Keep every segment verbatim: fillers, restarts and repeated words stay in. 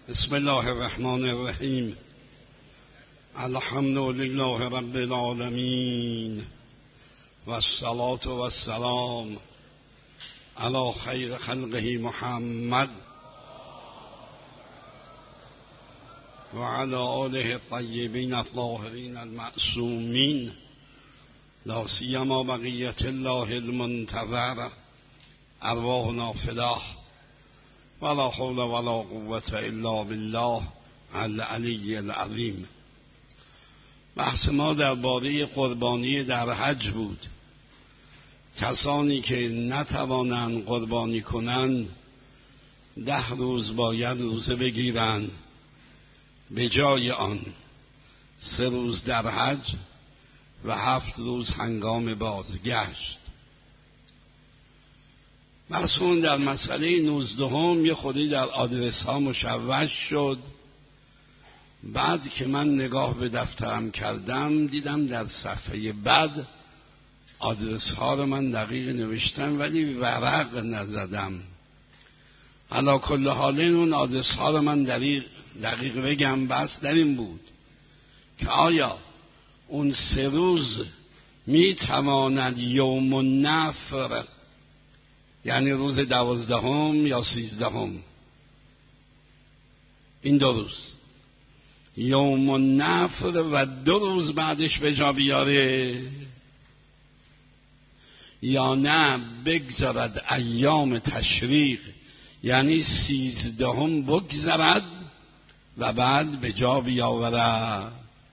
بسم الله الرحمن الرحیم. الحمد لله رب العالمین و الصلاة و السلام علی خیر خلقه محمد و علی آله الطیبین الطاهرین المعصومین، لا سیما بقیة الله المنتظر، ارواحنا فداه ولا حول ولا قوة الا بالله العلی العظیم. بحث ما درباره قربانی در حج بود. کسانی که نتوانند قربانی کنند ده روز باید روزه بگیرند، به جای آن سه روز در حج و هفت روز هنگام بازگشت. بحثمون در مسئله نوزدهم یه خودی در آدرس ها مشوش شد. بعد که من نگاه به دفترم کردم دیدم در صفحه بعد آدرس ها رو من دقیق نوشتم ولی ورق نزدم. علی کل حال اون آدرس ها رو من دقیق, دقیق بگم. بس در این بود که آیا اون سه روز می تواند یوم النفر، یعنی روز دوازدهم یا سیزدهم، این دو روز یوم النفر و دو روز بعدش به جا بیاره، یا نه بگذارد ایام تشریق یعنی سیزدهم بگذارد و بعد به جا بیاورد.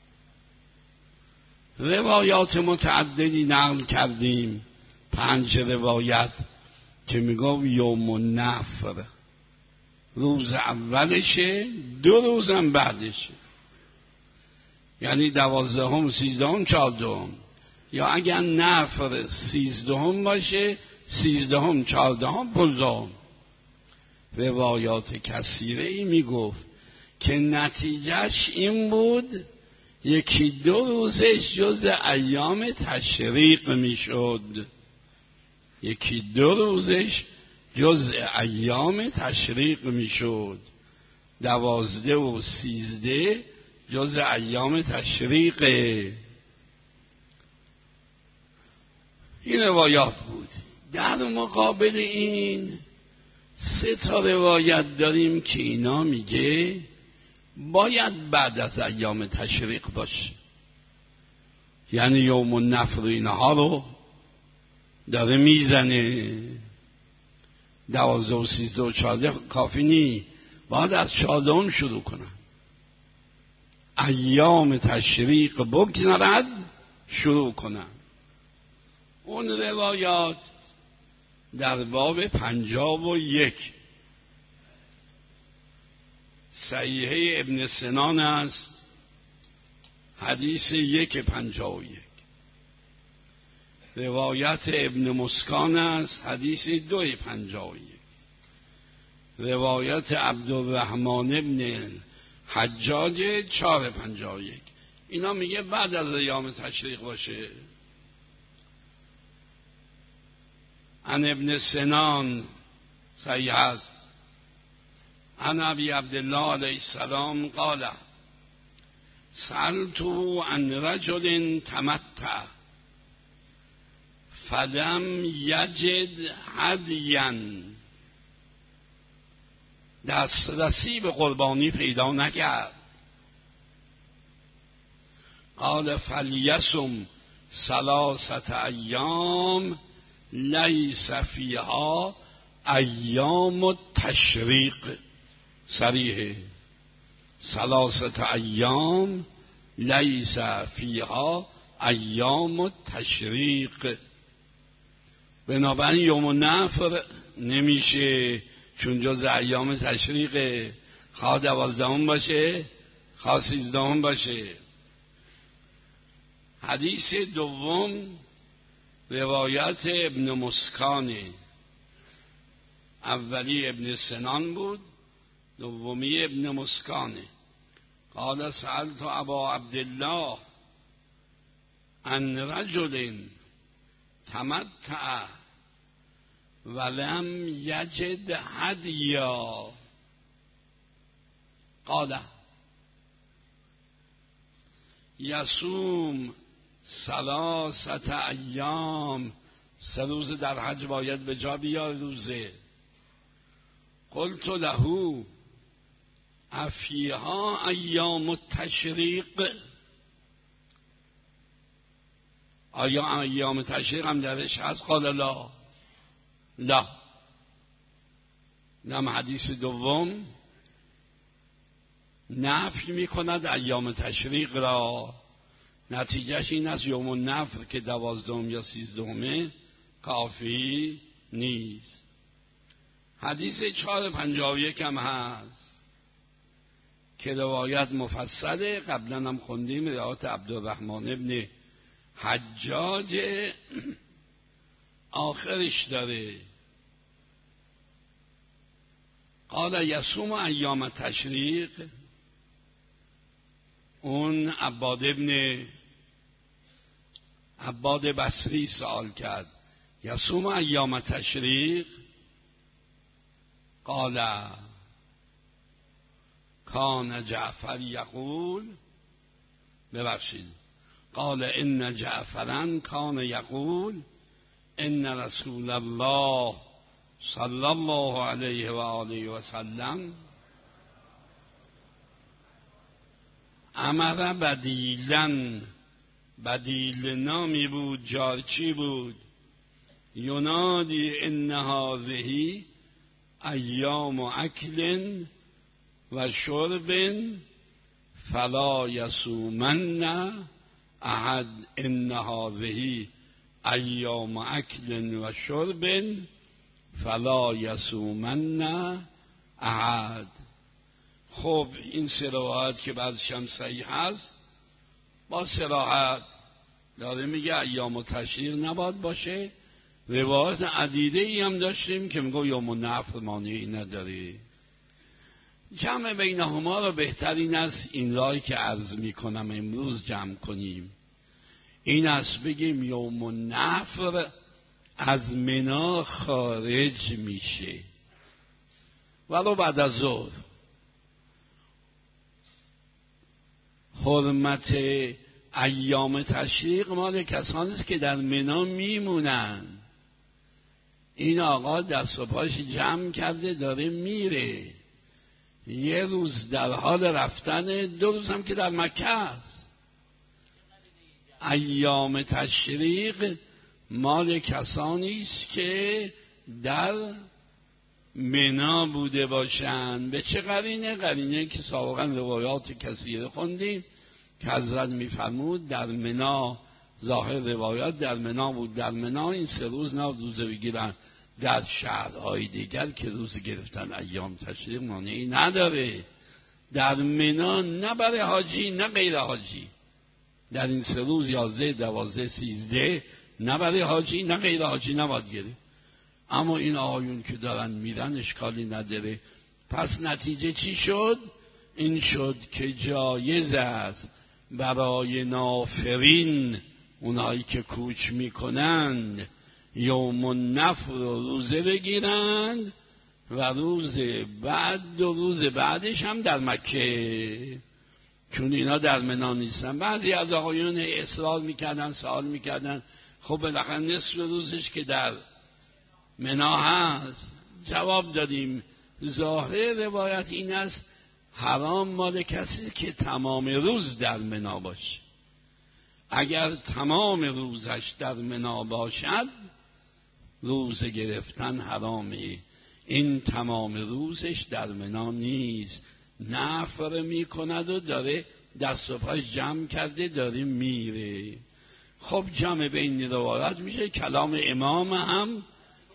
روایات متعددی نقل کردیم، پنج روایت که میگو یوم النفر روز اولشه، دو روزم بعدشه، یعنی دوازدهم، سیزدهم، چهاردهم، یا اگر نفر سیزدهم باشه سیزدهم، چهاردهم، پانزدهم. روایات کثیره ای میگفت که نتیجهش این بود یکی دو روزش جز ایام تشریق میشد، یکی دو روزش جز ایام تشریق میشد، دوازده و سیزده جز ایام تشریقه. این روایات بود. در مقابل این سه تا روایت داریم که اینا میگه باید بعد از ایام تشریق باشه، یعنی یوم النفر اینها رو داره میزنه. دوازده و سیزده و چهارده کافی نی، باید از چهاردهم شروع کنن، ایام تشریق بگذرد شروع کنن. اون روایات در باب پنجاب و یک صحیحه ابن سنان است، حدیث یک پنجاب و یک. روایت ابن مسکان است، حدیث دو پنجاب و یک. روایت عبدالرحمن ابن حجاج چهار پنجاب و یک. اینا میگه بعد از ایام تشریق باشه. عن ابن سنان صحیح است. عن ابی عبدالله علیه السلام قال سألته عن رجل تمتع فلم یجد هدیا، دسترسی به قربانی پیدا نکرد. قال فلیصم ثلاثة ایام لیس فیها ایام التشریق. صریحه ثلاثة ایام لیس فیها ایام التشریق. بنابراین یوم النفر نمیشه چون جز ایام تشریقه، خواه دوازدهم باشه خواه سیزدهم باشه. حدیث دوم روایت ابن مسکان، اولی ابن سنان بود، دومی ابن مسکانه. قال سألت ابا عبدالله عن رجل تمتع ولم یجد هدیا. قال یصوم ثلاثه ایام، سه روز در حج باید به جا بیار روزه. قلت له افیها ایام التشریق، آیا ایام تشریق هم درش هست؟ قال لا لا. نم حدیث دوم نفی می کند ایام تشریق را، نتیجهش این است یوم النفر که دوازدهم یا سیزدهمه کافی نیست. حدیث چهار پنجاه و یک هم هست که روایت مفصله، قبلا هم خوندیم، روایت عبدالرحمن ابن حجاج آخرش داره. قال یصوم ایام تشریق، اون عباد ابن عباد بصری سوال کرد یصوم ایام تشریق؟ قال کان جعفر یقول، ببخشید، قال ان جعفرا کان یقول ان رسول الله صلی الله علیه و آله و سلم امر بدیلن، بدیل نامی بود، جارچی بود، ینادی ان هذه ایام اکل و شرب فلا یصومن احد، ان هذه ایام اکل و شرب فلا یصومن احد. خب این سه روایت که بعضش هم صحیح هست با صراحت داره میگه ایام تشریق نباید باشه. روایت عدیده ای هم داشتیم که میگه یوم النفر مانعی نداره. جمع بینهما را بهترین است این راهی که عرض میکنم امروز جمع کنیم، این است بگیم یوم النفر از منی خارج میشه ولو بعد از ظهر. حرمت ایام تشریق مال کسانی است که در منی میمونن. این آقا دست و پاش جمع کرده داره میره، یه روز در حال رفتن، دو روز هم که در مکه است. ایام تشریق مال کسانی است که در منی بوده باشند. به چه قرینه؟ قرینه که سابقا روایات کثیره خوندیم که حضرت میفرمود در منی، ظاهر روایات در منی بود، در منی این سه روز نه روزه بگیرن. در شهرهای دیگر که روز گرفتن ایام تشریق مانعی نداره. در منی نه برای حاجی نه غیر حاجی، در این سه روز یازده دوازده سیزده نه برای حاجی نه غیر حاجی نباید گیره. اما این آقایون که دارن میرن اشکالی نداره. پس نتیجه چی شد؟ این شد که جایز است برای نافرین، اونایی که کوچ میکنند، یوم النفر روزه بگیرند و روز بعد دو روز بعدش هم در مکه، چون اینا در منی نیستن. بعضی از آقایون اصرار میکردن، سوال میکردن خب بالاخره نصف روزش که در منی هست. جواب دادیم ظاهر روایت این است حرام مال کسی که تمام روز در منی باشه. اگر تمام روزش در منی باشد روزه گرفتن حرامه. این تمام روزش در منی نیست، نفر میکند و داره دست و پاش جمع کرده داره میره. خب جمع بین روایات میشه کلام امام هم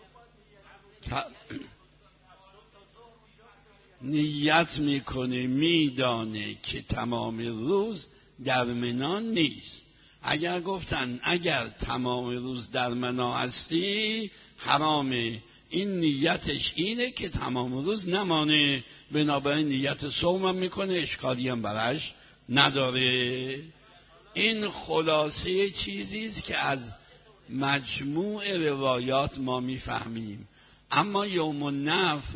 نیت میکنه، میدانه که تمام روز در منی نیست. اگر گفتن اگر تمام روز در منی هستی حرامه، این نیتش اینه که تمام روز نمانه، بنابراین نیت صوم هم میکنه، اشکالی هم برش نداره. این خلاصه چیزیست که از مجموع روایات ما میفهمیم. اما یوم النفر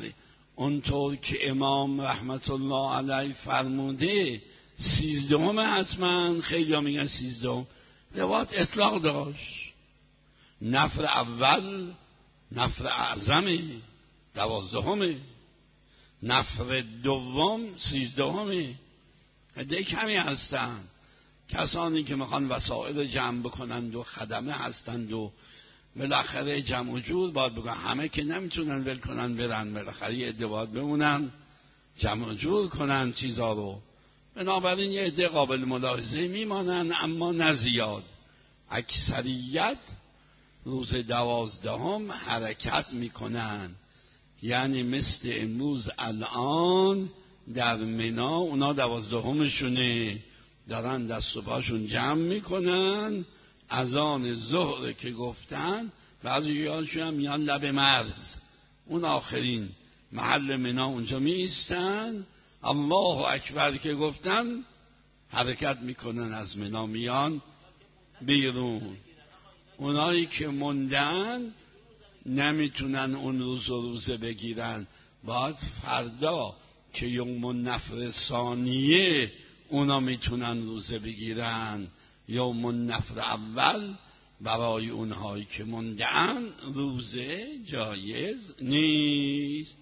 اونطور که امام رحمت الله علیه فرموده سیزدهم حتما، خیلی ها میگن سیزدهم. روایت اطلاق داشت، نفر اول نفر اعظمه دوازدهمه، نفر دوم سیزدهمه. عده کمی هستند کسانی که میخوان وسائل رو جمع بکنند و خدمه هستند و بالاخره جمع و جور باید بگن، همه که نمیتونن ول کنن برن، بالاخره یه عده باید بمونن جمع و جور کنن چیزا رو. بنابراین یه عده قابل ملاحظه میمانن، اما نه زیاد. اکثریت روز دوازدهم حرکت میکنن، یعنی مثل امروز الان در منا اونا دوازدهمشونه، دارن دست و پاشون جمع میکنن. اذان ظهر که گفتن بعضی یادشون هم میان لب مرز، اون آخرین محل منا اونجا می ایستن. الله اکبر که گفتن حرکت میکنن از منا میان بیرون. اونایی که موندن نمیتونن اون روز و روزه بگیرن، باید فردا که یوم النفر ثانیه اونا میتونن روزه بگیرن. یوم النفر اول برای اونهایی که موندن روزه جایز نیست.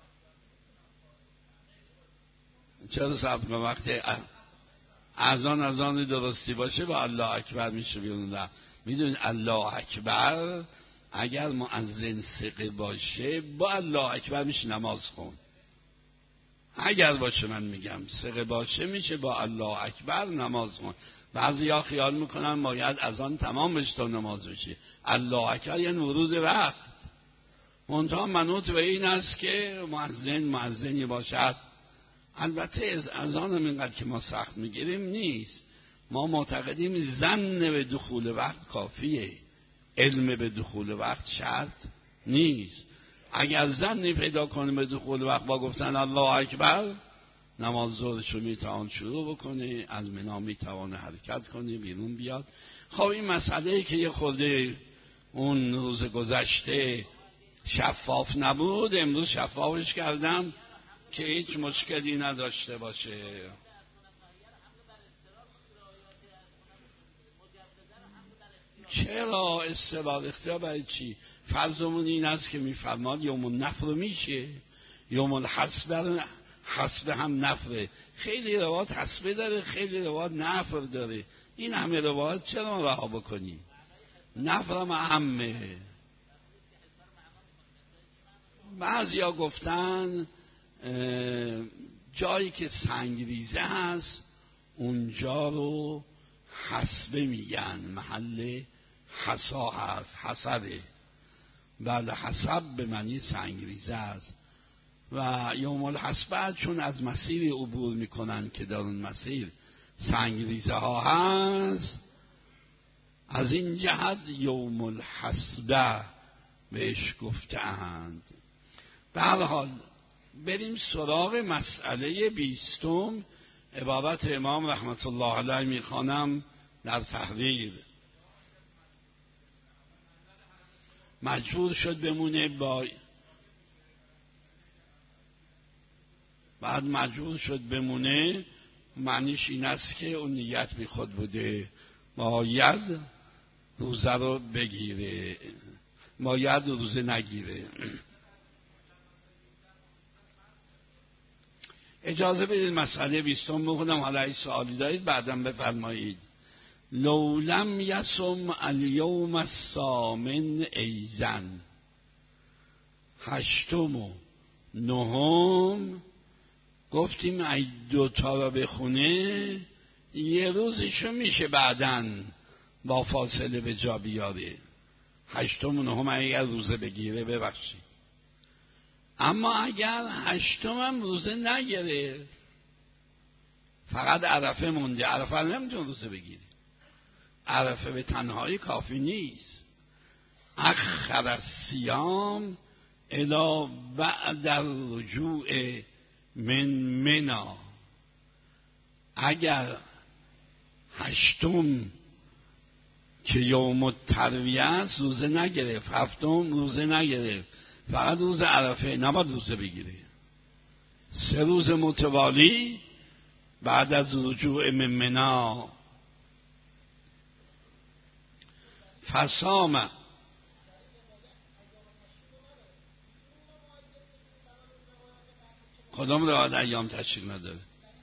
چرا صبر کن؟ وقتی اذان اذان درستی باشه با الله اکبر میشه بیرون. میدونید الله اکبر اگر مؤذن ثقه باشه با الله اکبر میشه نماز خون. اگر باشه، من میگم ثقه باشه، میشه با الله اکبر نماز خون. بعضیا خیال میکنن باید اذان تمام بشه تا نماز بشه. الله اکبر یعنی ورود وقت. منتها منوط به این است که مؤذن مؤذنی باشد. البته از اذان هم اینقدر که ما سخت میگیریم نیست. ما معتقدیم ظن به دخول وقت کافیه، علم به دخول وقت شرط نیست. اگر ظنی پیدا کنه به دخول وقت با گفتن الله اکبر، نماز ظهرشو میتوان شروع بکنه، از منا میتوان حرکت کنه بیرون بیاد. خب این مسئله که یه خورده اون روز گذشته شفاف نبود، امروز شفافش کردم که هیچ مشکلی نداشته باشه. چرا استقلال اختیار برای چی؟ فرضمون این است که میفرماد یوم النفر میشه، یوم الحسب حسب هم نفره. خیلی روایت حسبه داره، خیلی روایت نفر داره. این همه روایت چرا رها بکنیم؟ نفر هم اهمه. بعضیا گفتن جایی که سنگریزه هست اونجا رو حسبه میگن، محل حسا هست، حسبه. بله، حسب به معنی سنگریزه است. و یوم الحسبه چون از مسیر عبور میکنن که در اون مسیر سنگریزه ها هست، از این جهت یوم الحسبه بهش گفتند. به هر حال بریم سراغ مسئله بیستم. عبارت امام رحمت الله علیه میخوانم در تحریر. مجبور شد بمونه با بعد مجبور شد بمونه، معنیش این است که اون نیت بی خود بوده، باید روزه رو بگیره، باید روزه نگیره. اجازه بدید مسئله بیستم بخونم، حالا ای سوالی دارید بعدم بفرمایید. لو لم یصم الیوم الثامن ایزن، هشتم و نهم گفتیم ای دوتا رو بخونه یه روزشو میشه بعدن با فاصله به جا بیاره. هشتم و نهم اگر روزه بگیره ببخشید. اما اگر هشتم هم روزه نگیره، فقط عرفه مونده، عرفه نمیتونه روزه بگیره. عرفه به تنهایی کافی نیست. اخر الصیام الی بعد الرجوع من منا. اگر هشتم که یوم الترویه است روزه نگرفت، هفتم روزه نگرفت، فقط روز عرفه، نباید روزه بگیره. سه روز متوالی بعد از رجوع من منا. فصام کدام روایت ایام تشریق نداره؟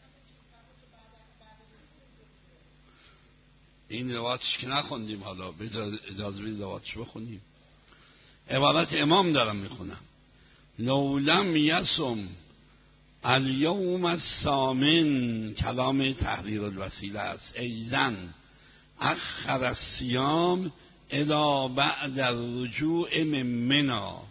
این روایتش که نخوندیم، حالا اجازه بدید روایتش بخونیم. عبارت امام دارم میخونم: لولم یسم الیوم الثامن، کلام تحریر الوسیله است، ایزن اخر الصیام الی بعد الرجوع من منا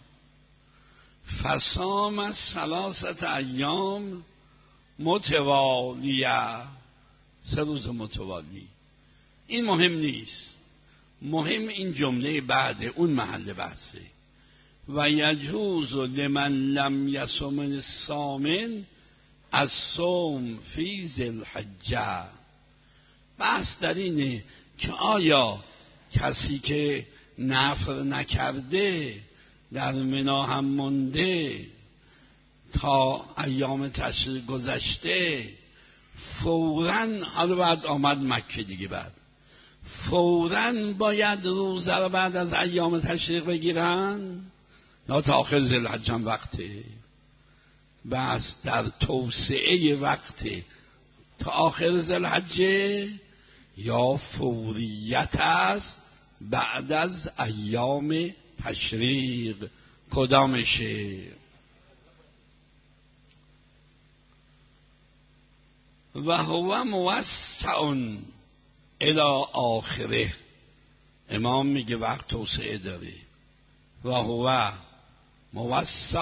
فصام ثلاثت ایام متوالیه، سه روز متوالی. این مهم نیست، مهم این جمله بعد اون محل بحثه: و یجوز لمن لم یصم الثامن الصوم فی ذی الحجه. بحث در اینه که آیا کسی که نفر نکرده در منا هم مونده تا ایام تشریق گذشته، فوراً، حالا بعد آمد مکه دیگه، بعد فوراً باید روزه رو بعد از ایام تشریق بگیرن یا تا آخر ذی الحجه وقته؟ بس در توسعه وقت تا آخر ذی الحجه یا فوریت است بعد از ایام تشریق؟ کدامشه؟ و هو موسع الی آخره. امام میگه وقت توسعه داره. و هو موسع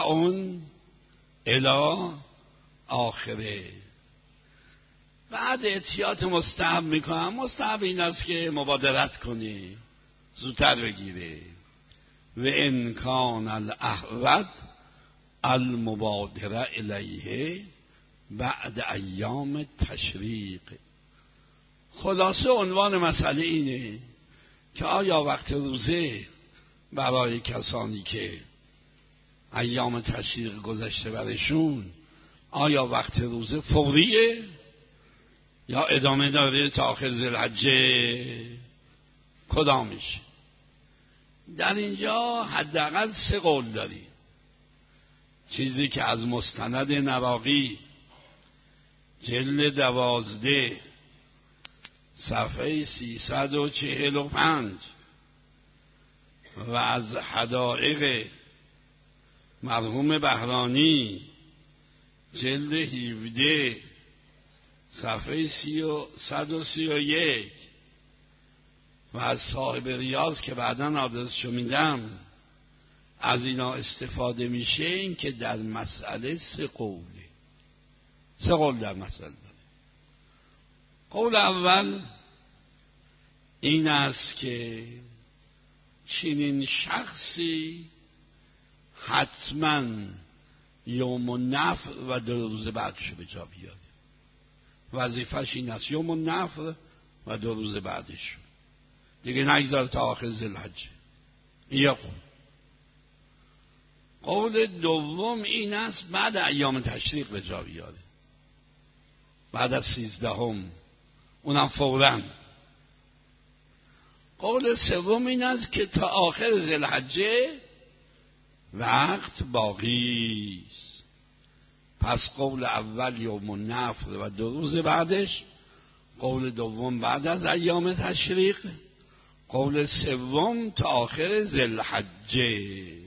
الی آخره. بعد احتیاط مستحب میکنم. مستحب این است که مبادرت کنی، زودتر بگیره. و ان کان الاحوط المبادره الیه بعد ایام تشریق. خلاصه عنوان مسئله اینه که آیا وقت روزه برای کسانی که ایام تشریق گذشته برشون، آیا وقت روزه فوریه یا ادامه داره تا آخر ذی الحجه؟ کدامش؟ در اینجا حداقل سه قول داریم. چیزی که از مستند نراقی جلد دوازده صفحه سیصد و چهل و پنج و از حدائق مرحوم بهرانی جلد هفده صفحه سی و صد و سی و یک و از صاحب ریاض که بعداً آدرسشو میدم از اینا استفاده میشه. این که در مسئله سه قوله، سه قول در مسئله داره. قول اول این است که چنین شخصی حتما یوم النفر و دو روز بعدش به جا بیاره. وظیفش این است یوم النفر و دو روز بعدش، دیگه نگذاره تا آخر ذی الحجه. یه قول. قول دوم این است بعد ایام تشریق به جا بیاره، بعد از سیزدهم، اونم فوراً. قول سوم این است که تا آخر ذی الحجه وقت باقی است. پس قول اول یوم النفر و دو روز بعدش، قول دوم بعد از ایام تشریق، قول سوم تا آخر ذی الحجه.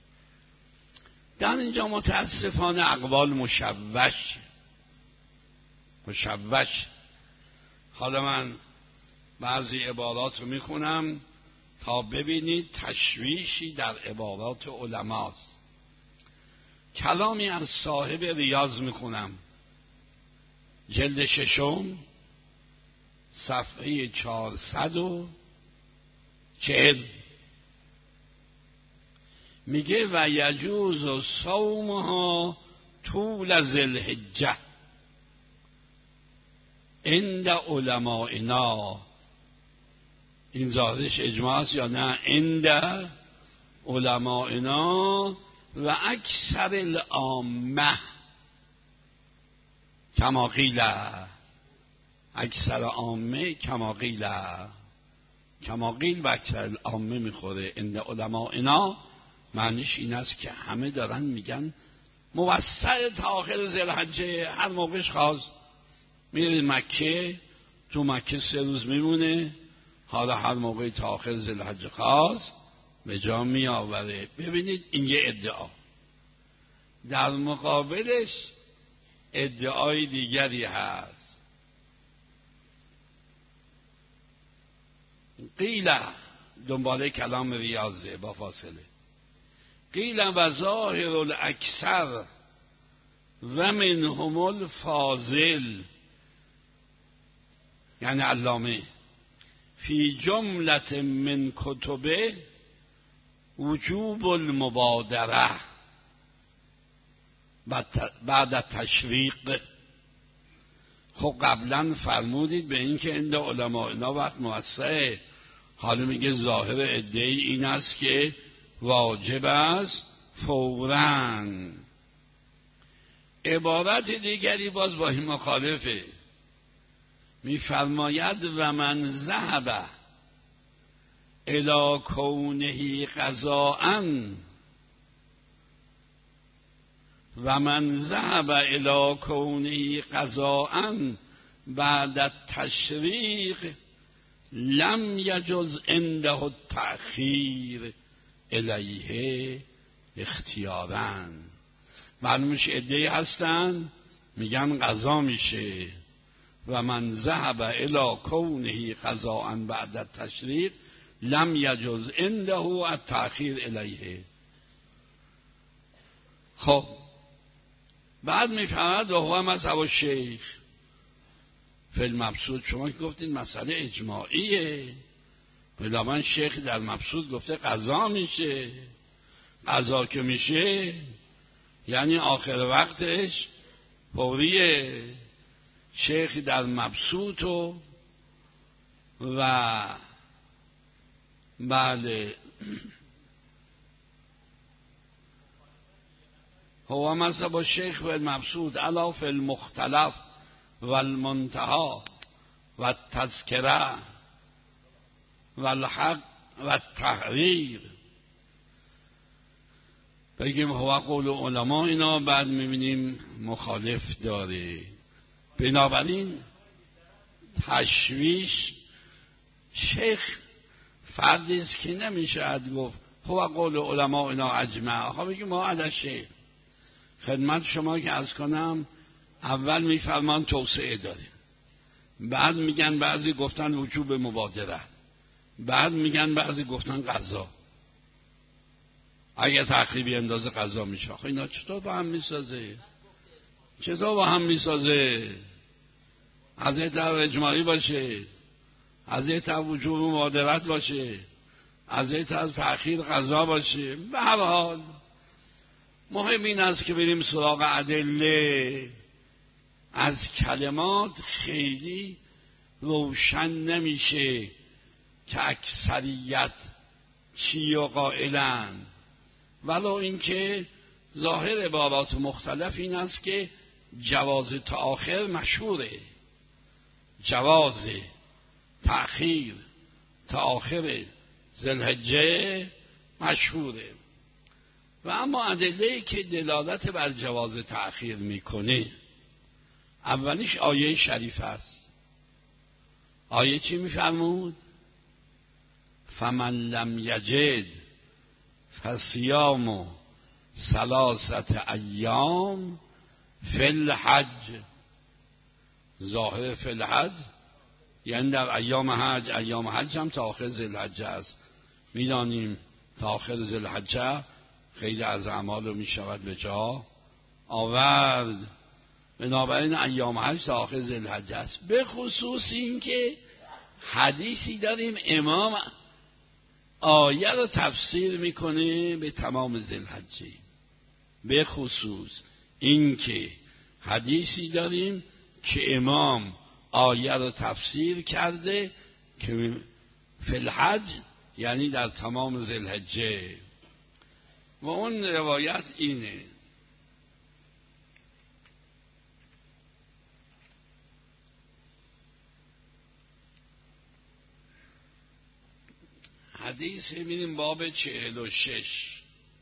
در اینجا متاسفانه اقوال مشوش مشوش حالا من بعضی عبارات رو میخونم تا ببینید تشویشی در عبارات علماست. کلامی از صاحب ریاض میخونم، جلد ششم صفحه چهارصد و چهل، میگه و یجوز صومها طول ذی الحجه عند علمائنا. این ظاهرش اجماع است یا نه؟ عند علمائنا و اکثر العامه. کما قیل، اکثر عامه کما قیل، کما قیل و اکثر عامه میخوره. عند علماء اینا معنیش این است که همه دارن میگن موسع تا آخر ذوالحجه، هر موقعش خواست میره مکه، تو مکه سه روز میمونه، حالا هر موقع تا آخر ذوالحجه خواست به جا میآوره. ببینید این یه ادعا. در مقابلش ادعای دیگری هست. قیل، دنباله کلام ریاضه با فاصله، قیل و ظاهر الاکثر و منهم الفاضل، یعنی علامه، فی جملت من کتبه وجوب المبادره بعد تشریق. خب قبلا فرمودید به این که عند علماء اینا وقت موسعه، حالا میگه ظاهر ادعای این است که واجب است فوراً. عبارت دیگری باز با این مخالفه، میفرماید و من ذهب الی کونه قضاء و من ذهب الی کونه قضاء بعد التشریق لم یجز عنده التأخیر الیه اختیاراً. معلومش ادعی هستن میگن قضا میشه، و من ذهب الی کونه قضاء بعد التشریق لم یجز عنده التأخیر الیه. خب بعد میفهمد و هو مذهب الشیخ فی المبسوط. شما که گفتید مسئله اجماعیه، بنابراین شیخ در مبسوط گفته قضا میشه. قضا که میشه یعنی آخر وقتش فوریه. شیخ در مبسوط و و بله هو مذهب الشیخ و المبسوط علا فی المختلف و المنتهى و التذکره و الحق و التحریر. بگیم هو قول علما اینا، بعد میبینیم مخالف داره. بنابراین تشویش شیخ فردی است که نمیشه گفت هو قول علما اینا اجمع. آخه بگیم ما علی شیخ. خدمت شما که عرض کنم اول میفرمان توسعه داره، بعد میگن بعضی گفتن وجوب مبادره، بعد میگن بعضی گفتن قضا. اگه تأخیری اندازه قضا میشه. آخه اینا چطور با هم میسازه؟ چطور با هم میسازه؟ از یه طرف اجماعی باشه، از یه طرف وجوب مبادرت باشه، از یه طرف تأخیر قضا باشه. به هر حال مهم این است که بریم سراغ ادله. از کلمات خیلی روشن نمیشه که اکثریت چی و قائلن، ولو اینکه ظاهر عبارات مختلف این است که جواز تأخیر مشهوره، جواز تأخیر تأخیر ذوالحجه مشهوره. و اما ادله‌ای که دلالت بر جواز تأخیر میکنه، اولیش آیه شریف است. آیه چی میفرمود؟ فمن لم یجد فصیام ثلاثه ایام فی الحج. ظاهر فی الحج یعنی در ایام حج. ایام حج هم تا آخر ذوالحجه است. میدانیم تا آخر ذوالحجه خیلی از اعمال رو میشود به جا آورد. بنابراین ایام حج تا آخر ذوالحجه است. به خصوص این که حدیثی داریم امام آیه رو تفسیر میکنه به تمام ذوالحجه. به خصوص این که حدیثی داریم که امام آیه رو تفسیر کرده که فی الحج یعنی در تمام ذوالحجه. و اون روایت اینه: حدیث میریم باب چهل و شش.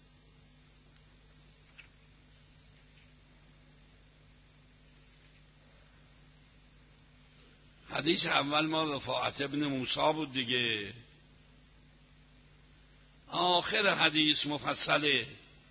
حدیث اول ما رفاعت ابن موسی بود دیگه. آخر حدیث مفصله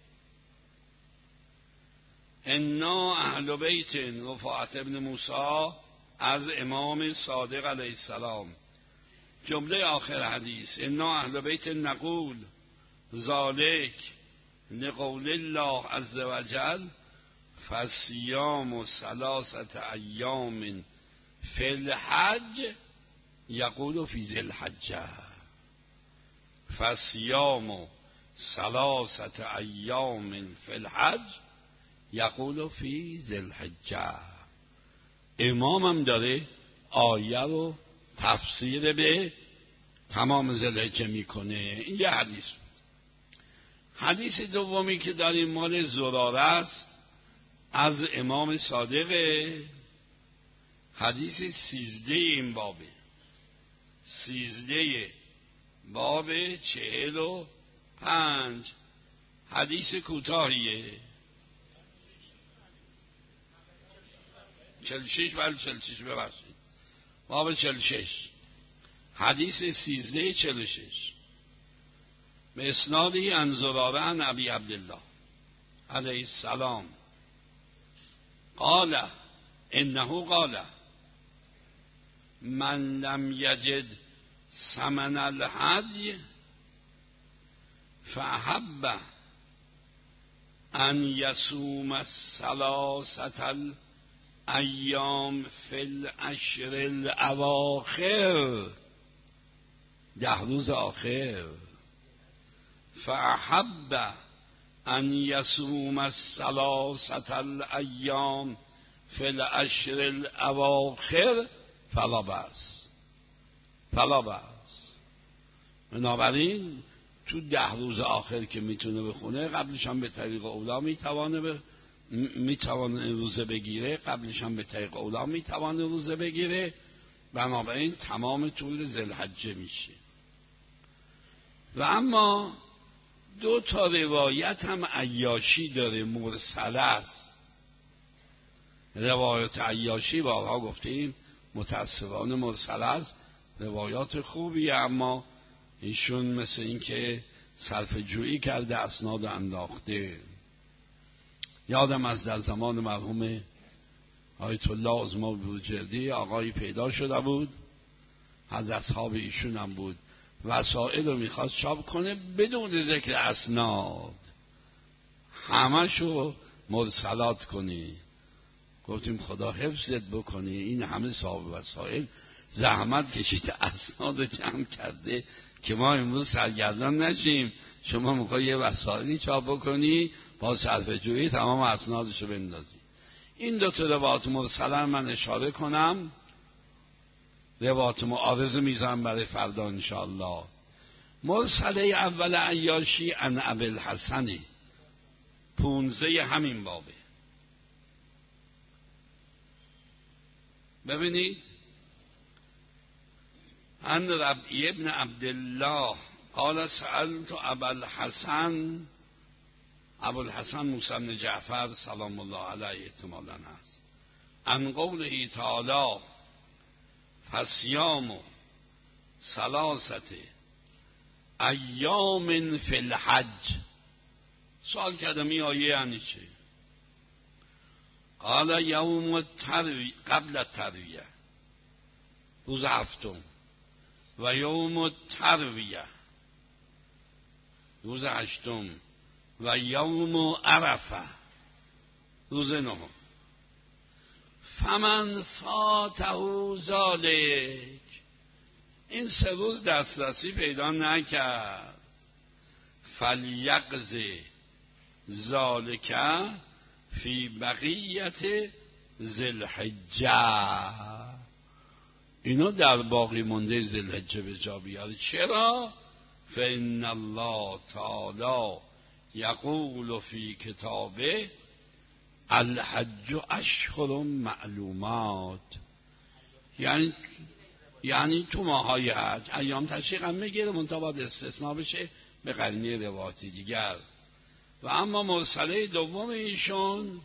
انا اهل بیت رفاعت ابن موسی از امام صادق علیه السلام. جمله آخر حدیث انا اهل بیت نقول ذالک لقول الله عز وجل فصیام ثلاثه ایام فی الحج یقول فی ذی الحجه. فصیام ثلاثه ایام فی الحج یقول فی ذی الحجه. امامم داره آیه رو تفسیر به تمام ذی الحجه میکنه. این یه حدیث بود. حدیث دومی که داریم مال زراره است از امام صادقه. حدیث سیزده این بابه، سیزده باب چهل و پنج. حدیث کوتاهیه. چل شش بله چل شش ببخشید باب چل شش حدیث سیزده چل شش به اسنادی عن زراره عن ابی عبدالله علیه السلام قال انه قال من لم یجد ثمن الهدی فاحب ان یصوم الثلاثه ایام فی العشر الاواخر، ده روز آخر. فاحب ان یصوم الثلاثه الایام فی العشر الاواخر فلا بأس فلا بأس. بنابراین تو ده روز آخر که میتونه بخونه قبلش هم به طریق اولا میتوانه به میتوانه روزه بگیره، قبلش هم به طریق اولا میتوانه روزه بگیره. بنابراین تمام طول ذوالحجه میشه. و اما دو تا روایت هم عیاشی داره، مرسل است. روایت عیاشی بارها گفتیم متاسفانه مرسل است، روایات خوبیه، اما ایشون مثل این که صرف جویی کرده اسناد انداخته. یادم از در زمان مرحوم آیت الله عظما بروجردی آقایی پیدا شده بود، از اصحاب ایشون هم بود، وسائل رو میخواست چاپ کنه بدون ذکر اسناد، همشو مرسلات کنی. گفتیم خدا حفظت بکنی، این همه صاحب وسائل زحمت کشید اسناد رو جمع کرده که ما امروز سرگردان نشیم. شما میخوای یه وسائلی چاپ بکنی با صرف جویی تمام اسنادشو بندازی. این دو تا روایت مرسل من اشاره کنم، روایت معارض میذارم برای فردا انشاءالله. مرسله اول عیاشی عن ابوالحسن پونزه همین بابه. ببینید عن ربیع ابن عبدالله قال سألت ابوالحسن، ابوالحسن موسی بن جعفر سلام الله علیه احتمالاً هست، عن قوله تعالی فصیام ثلاثه ایام فی الحج. سوال کردم این آیه یعنی چه؟ قال یوم الترویه قبل الترویه، روز هفتم، و یوم الترویه روز هشتم، و یوم عرفه روز نهم. فمن فاته ذالک، این سه روز دسترسی پیدا نکرد، فلیقضی ذالک فی بقیت ذی الحجه، اینو در باقی مونده ذی الحجه به جا بیاره. چرا؟ فإن الله تعالی یقول فی کتابه الحج اشهر معلومات. یعنی یعنی تو ماهای حج ایام تشریق هم میگیره، منتها باید استثناء بشه به قرینه روایتی دیگر. و اما مرسله دوم ایشون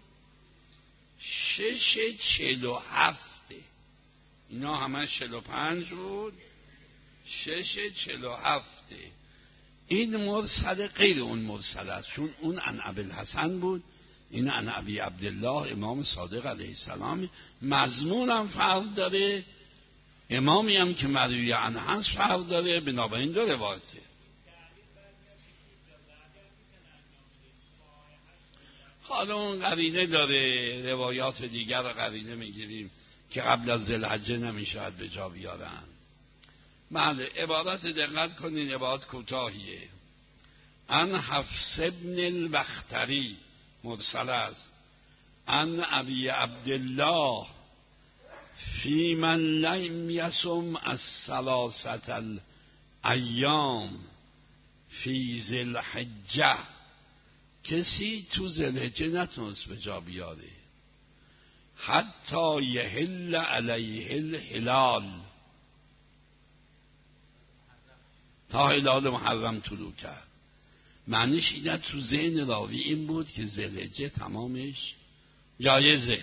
شش چهل و هفته، اینا همه چهل و پنج بود، شش چهل و هفته. این مرسله غیر اون مرسله است، چون اون عن ابوالحسن بود، این عن ابی عبدالله امام صادق علیه السلام. مضمون هم فرق داره، امامی هم که مروی عنه هست فرق داره، بنابراین دو روایته. حالا اون قرینه داره، روایات دیگر رو قرینه میگیریم که قبل از ذوالحجه نمیشود به جا بیارن. بله، عبارت دقت کنین، عبارت کوتاهیه. ان حفص ابن البختری مرسل است، ان ابی عبدالله فی من لم یصم الثلاثه الایام فی ذی الحجه، کسی تو ذوالحجه نتونست به جا بیاره حتی یحل علیه الهلال، تا هلال محرم طلوع کرد. معنیش اینه تو ذهن راوی این بود که ذوالحجه تمامش جایزه.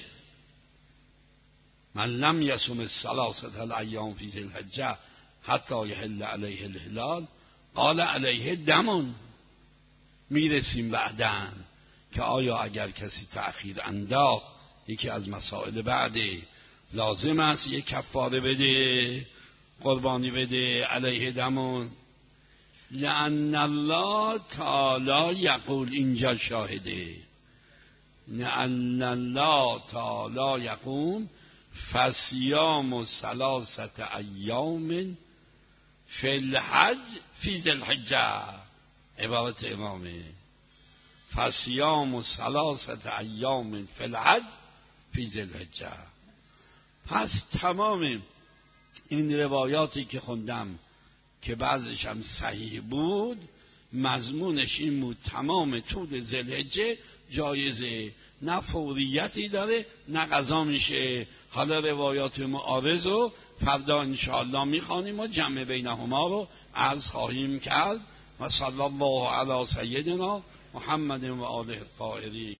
من لم یصم الثلاثه الایام فی ذی الحجه حتی یحل علیه الهلال قال علیه دمون. میرسیم بعدن که آیا اگر کسی تأخیر انداخت، یکی از مسائل بعده، لازم است یک کفاره بده، قربانی بده، علیه دمون. لأن الله تعالی یقول، اینجا شاهده، لأن الله تعالی یقول فصیام ثلاثه ایام فی الحج فی ذی الحجه، عبارت امامه، فصیام ثلاثه ایام فی الحج فی ذی الحجه. پس تمام این روایاتی که خوندم که بعضش هم صحیح بود، مضمونش این بود تمام طول ذوالحجه جایزه، نه فوریتی داره نه قضا میشه. حالا روایات معارض رو فردا انشاءالله میخوانیم و جمع بینهما رو عرض خواهیم کرد. و صلی الله علی سیدنا محمد و آله الطاهرین.